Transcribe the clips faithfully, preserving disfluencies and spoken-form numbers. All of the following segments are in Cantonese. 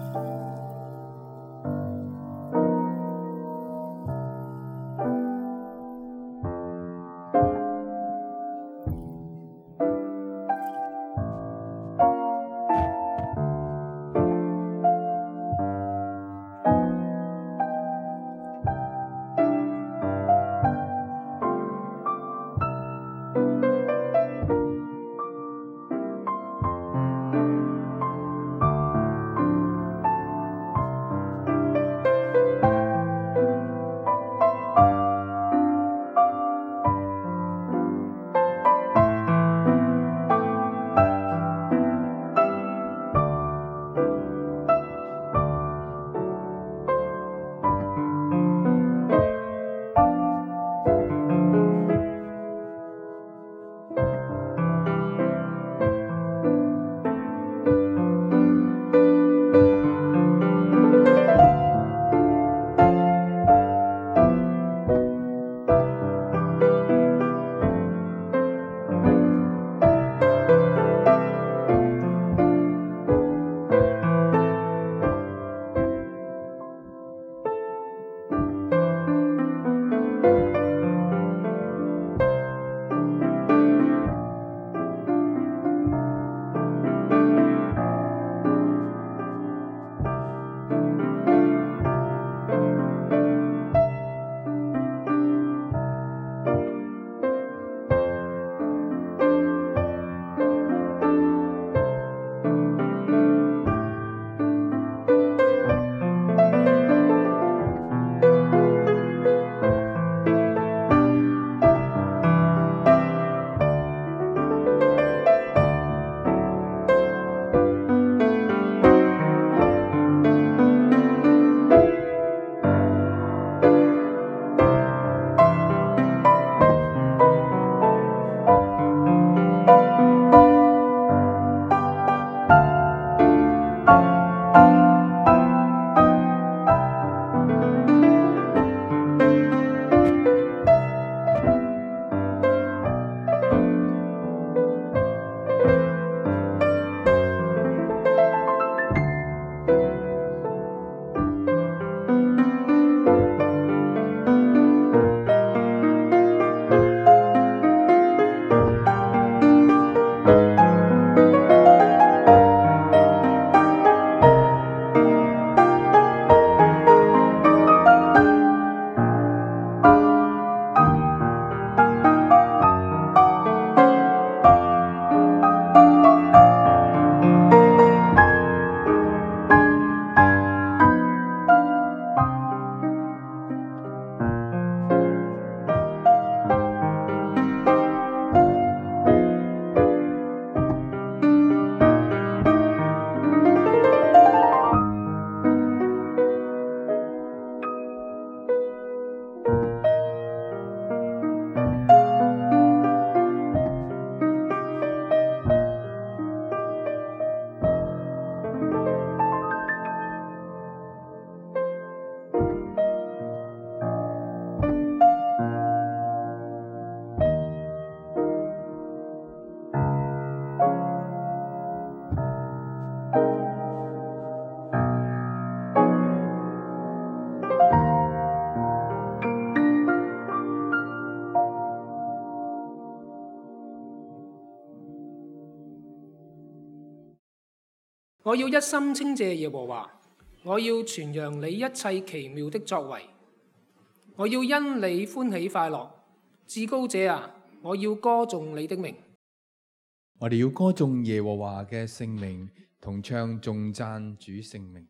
我要一心稱謝耶和華，我要傳揚你一切奇妙的作為，我要因你歡喜快樂。至高者啊，我要歌頌你的名。 我哋要歌頌耶和華嘅聖名，同唱頌讚主聖名。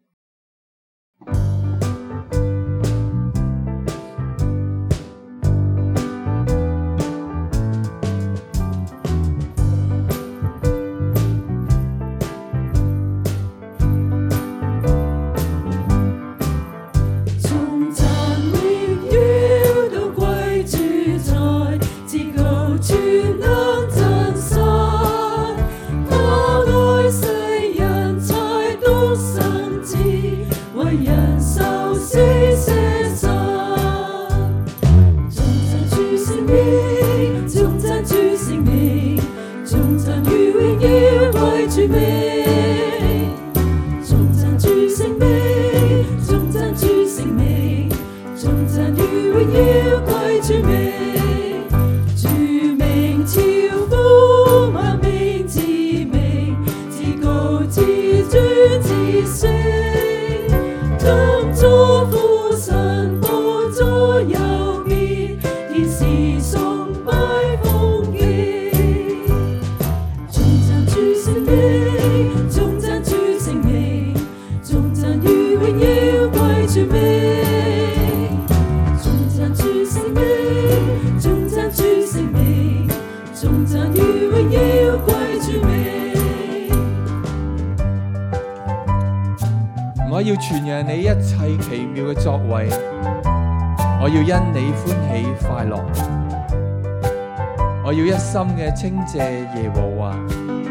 頌讚主聖赞与荣耀归主名。 我要傳揚你一切奇妙嘅作為，我要因你歡喜快樂，我要一心嘅稱謝耶和華。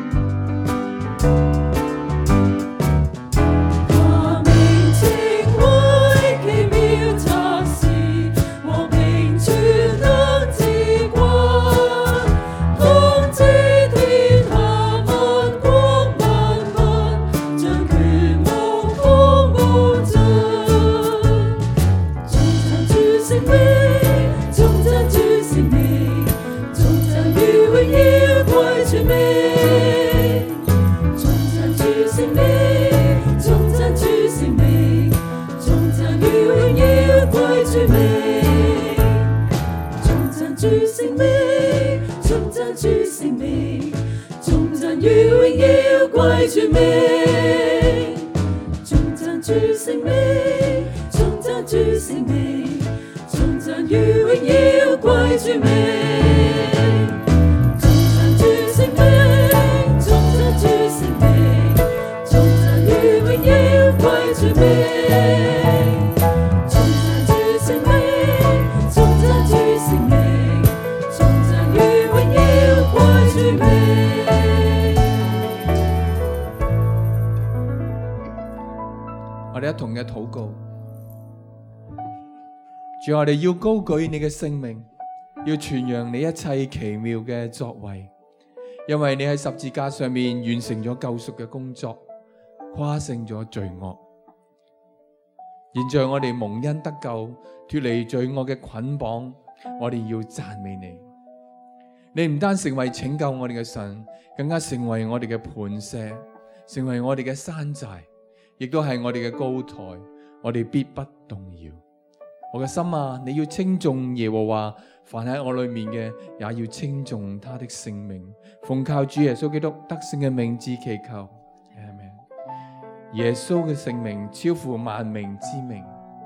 我哋一同嘅禱告，主，我哋要高舉你嘅聖名，要傳揚你一切奇妙嘅作為，因為你喺十字架上面完成咗救贖嘅工作，誇勝咗罪惡。現在我哋蒙恩得救，脫離罪惡嘅捆綁，我哋要讚美你。你唔單成為拯救我哋嘅神，更加成為我哋嘅磐石，成為我哋嘅山寨，亦都係我哋嘅高台，我哋必不動搖。我嘅心啊，你要稱頌耶和華，凡喺我裏面嘅也要稱頌他的聖名。奉靠主耶穌基督得勝嘅名字祈求，阿們。耶穌嘅聖名超乎萬名之名。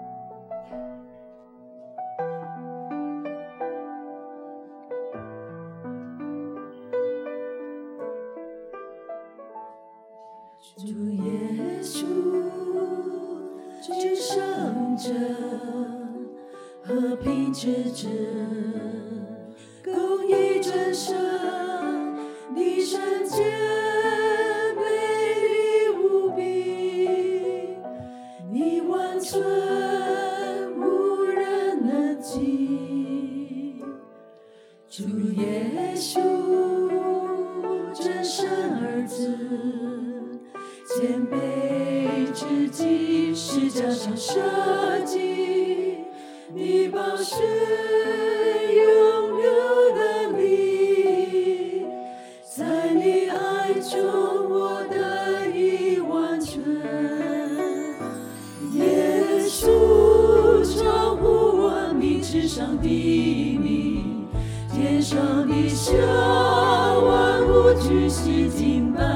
主耶穌，至聖者，和平之子，公義真神，你聖潔美麗無比，你完全無人能及。主耶穌，真神兒子，謙卑至極，十架上捨己，你寶血永流的你，在你愛中我得以完全。耶穌超乎萬民之上的名，天上地下萬物舉膝敬拜。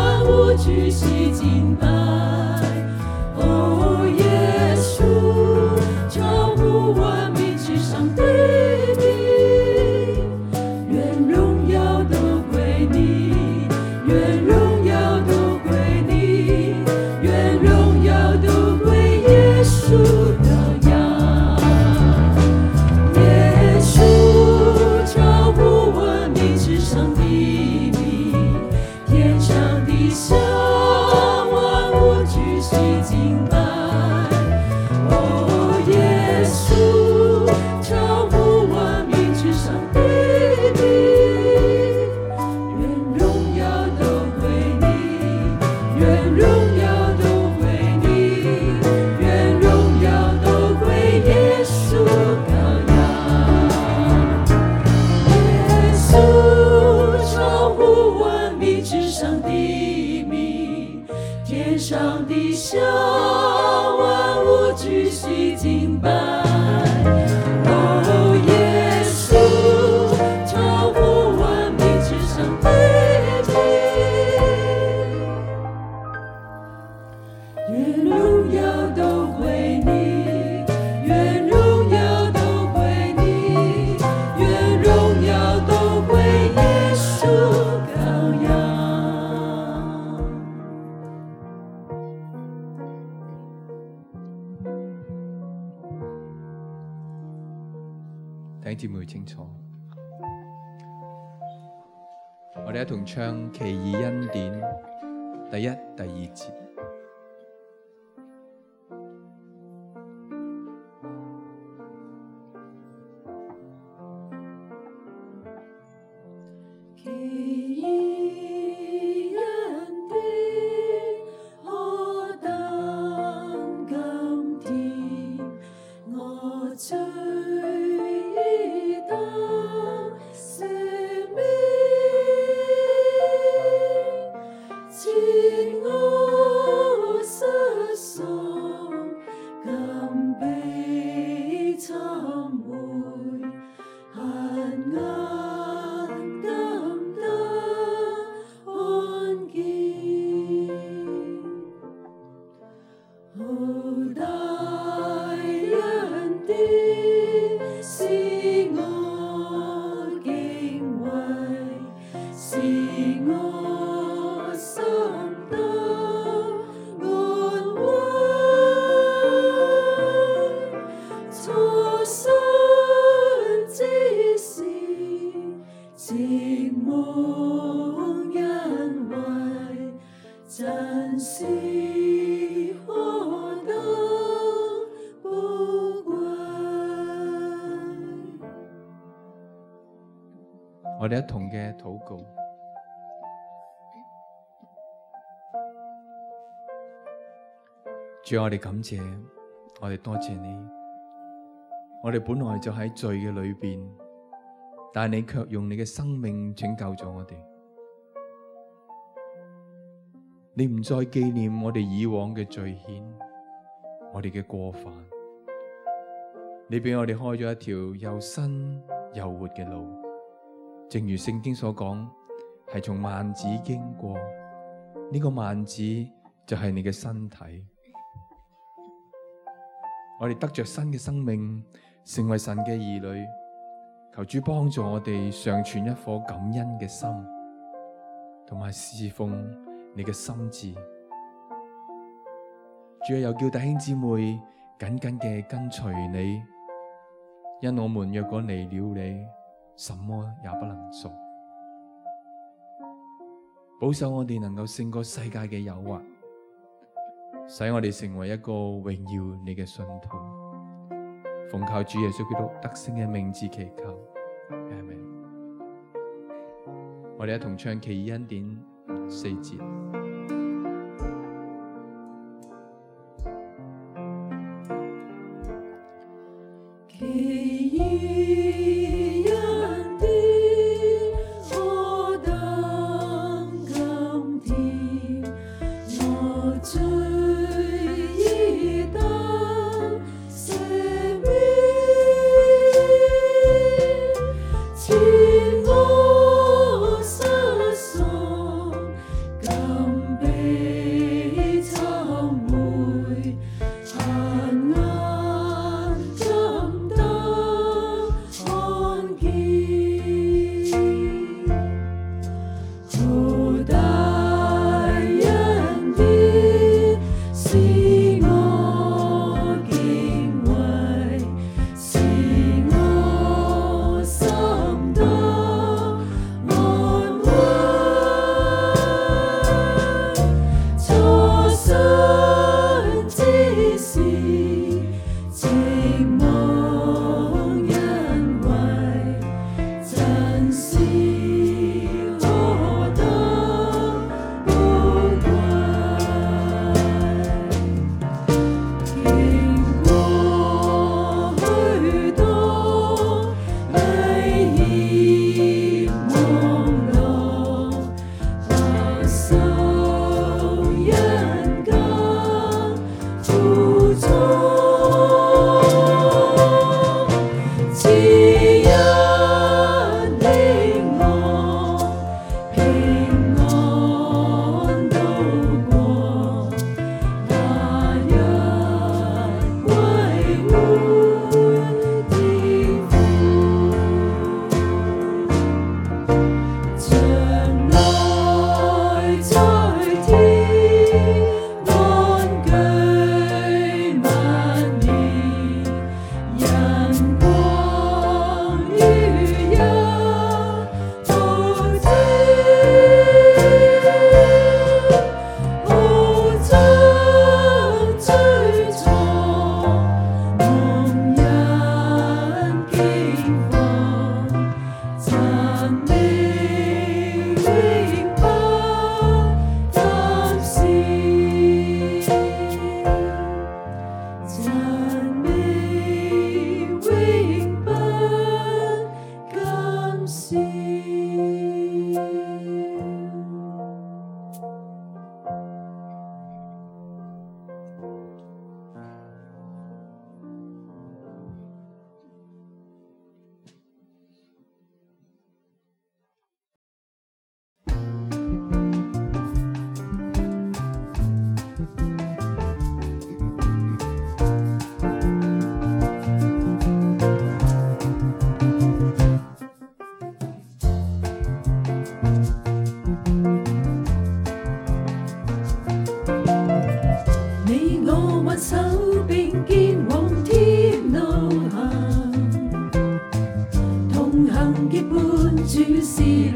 舉膝敬拜，哦，耶穌。 明白。哦，耶稣超乎万民之上卑微，愿荣耀都归你，愿荣耀都归你，愿荣耀都归耶稣羔羊。 弟兄姊妹清楚，我哋一同唱奇異恩典第一、第二節。 奇異恩典，何等甘甜，我最當赦免，前我失喪，今被懺悔，恨眼今得看見，好大恩典是我敬畏，是我心得安慰，初信之時靜望恩惠，真是何等寶貴。 我哋一同嘅禱告。主，我哋感謝，我哋多謝你。我哋本來就喺罪嘅裏邊，但係你卻用你嘅生命拯救咗我哋。你唔再紀念我哋以往嘅罪愆，我哋嘅過犯。你俾我哋開咗一條又新又活嘅路，正如聖經所講，係從幔子經過。呢個幔子就係你嘅身體。我哋得着新嘅生命，成為神嘅兒女。求主幫助我哋常存一顆感恩嘅心，同埋侍奉你嘅心志。主啊，又叫弟兄姊妹緊緊嘅跟隨你，因我們若果離了你，什麼也不能做。保守我哋能夠勝過世界嘅誘惑，使我哋成為一個榮耀你嘅信徒。奉靠主耶穌基督得勝嘅名字祈求，阿們。我哋一同唱奇異恩典四節。 奇異恩典，何等甘甜，我最已得赦免，前我失喪，今被懺悔，恨眼今得看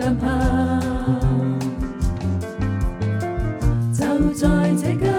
兩旁，就在這家。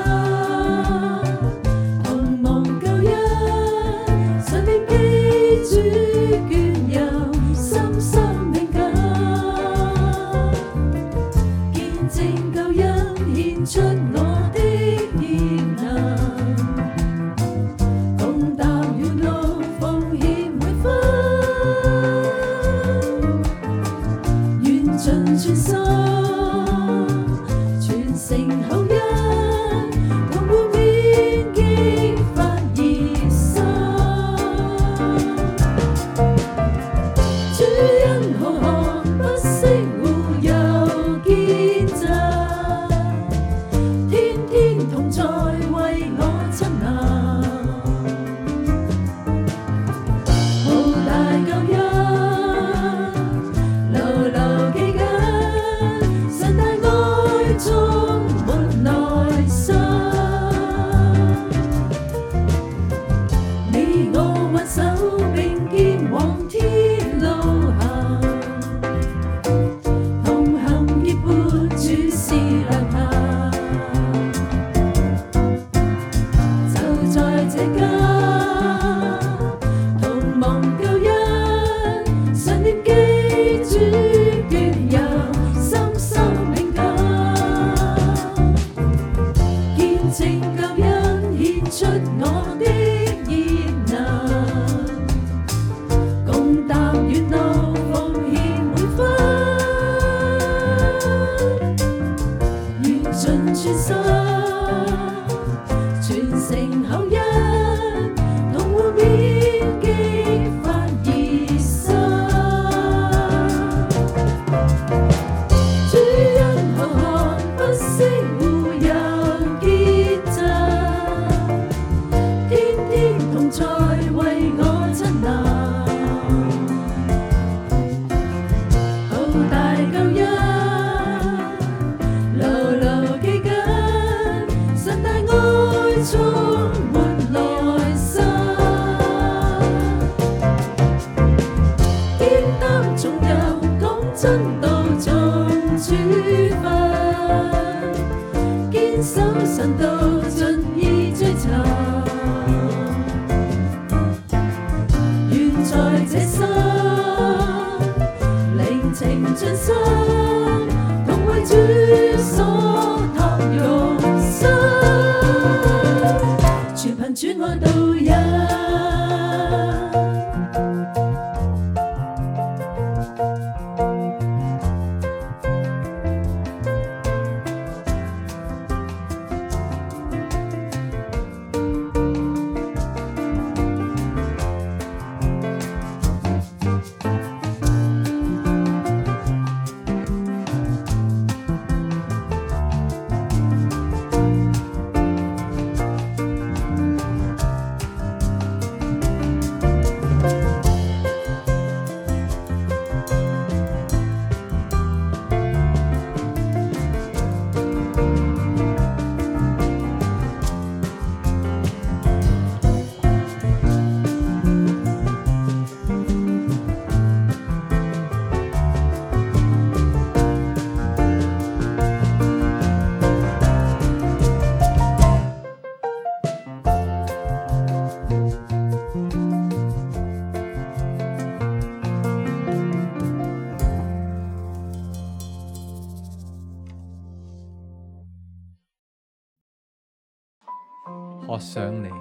渴想你。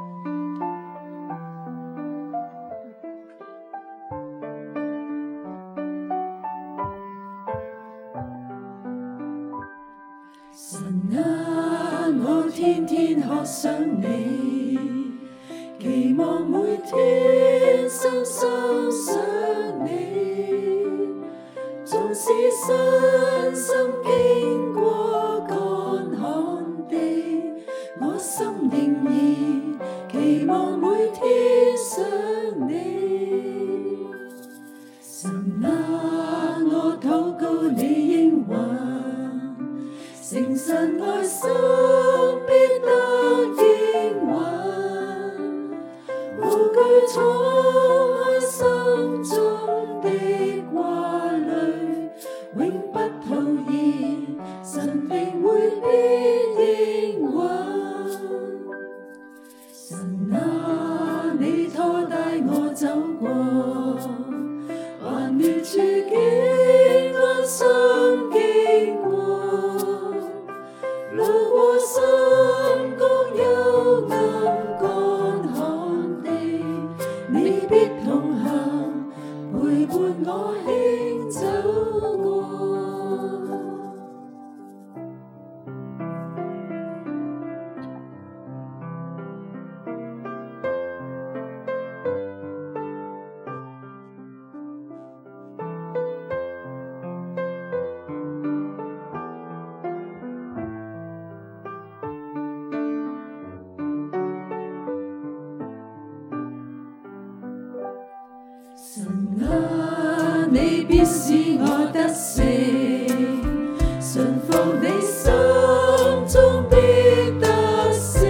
神啊，我天天渴想你，期望每天深深想你，縱使身心經過乾旱地，我心仍然期望每天想你。神啊，我禱告你應允，誠實愛心必得應允，無懼敞開心中的掛慮， 走過，還亂處境安心經過，路過深谷幽暗乾旱地，你必同行，陪伴我輕走過。神啊，你必使我得勝，順服你心中的得勝，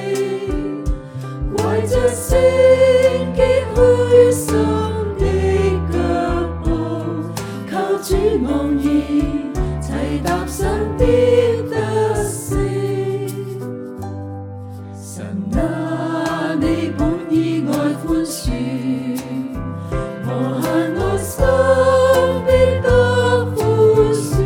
懷着聖潔虛心的腳步，靠主昂然齊踏上的得勝。神啊，你本意愛寬恕，和限我心必得寬恕，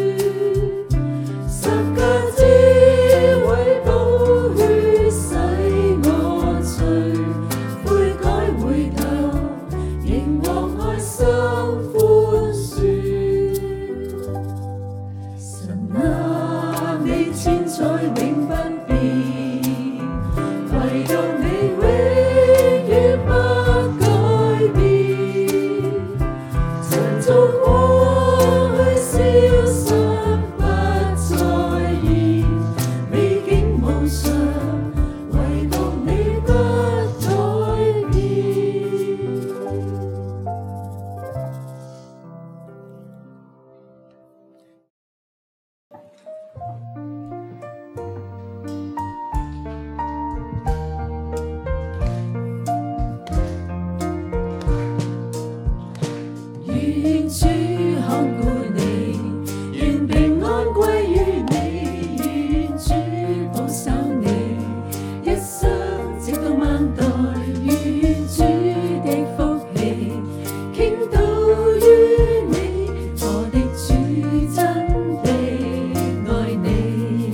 十架之位寶血洗我罪，悔改回頭，仍獲愛心寬恕。神啊，你千載永不變，唯獨你永遠不改變。曾做過去消失不再現，美景無常，唯獨你不改變。願主看顧你，願平安歸於你，願主保守你，一生直到萬代，願主的福氣傾倒於你，我的主真的愛你。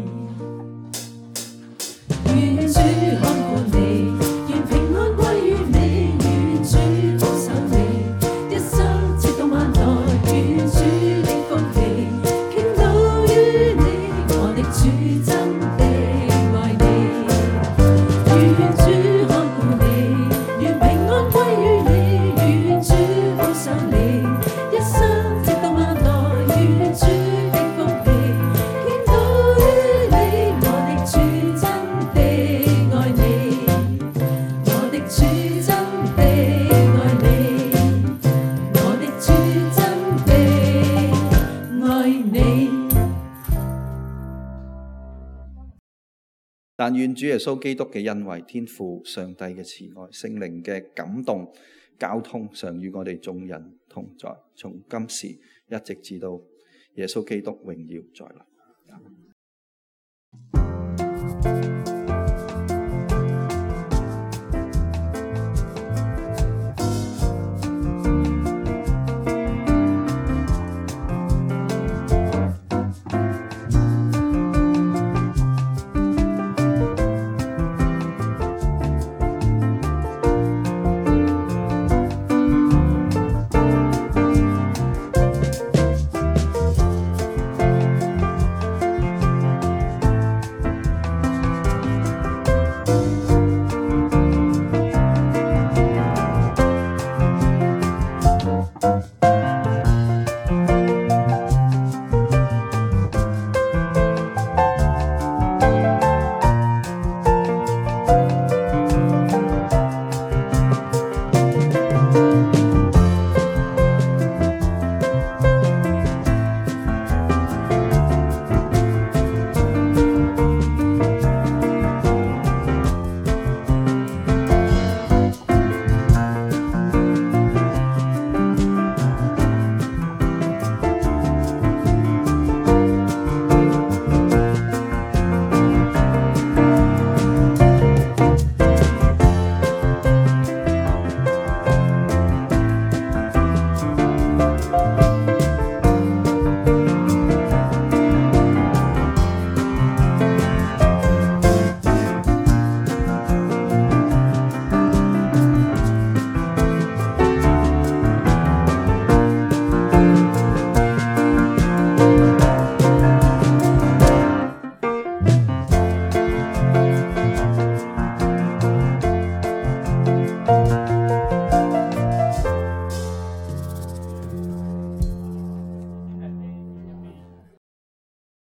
願主看顧你，願平安歸於你，願主保守你，一生直到萬代，願主的福氣傾倒於你，我的主真的愛你。願主看顧你，願平安歸於你，願主保守你，一生直到萬代，願主的福氣傾倒於你，我的主真的愛你，我的主真的愛你，我的主真的愛你。 但願主耶穌基督嘅恩惠、天父上帝嘅慈愛、聖靈嘅感動、交通，常與我哋眾人同在，從今時一直至到耶穌基督榮耀再來。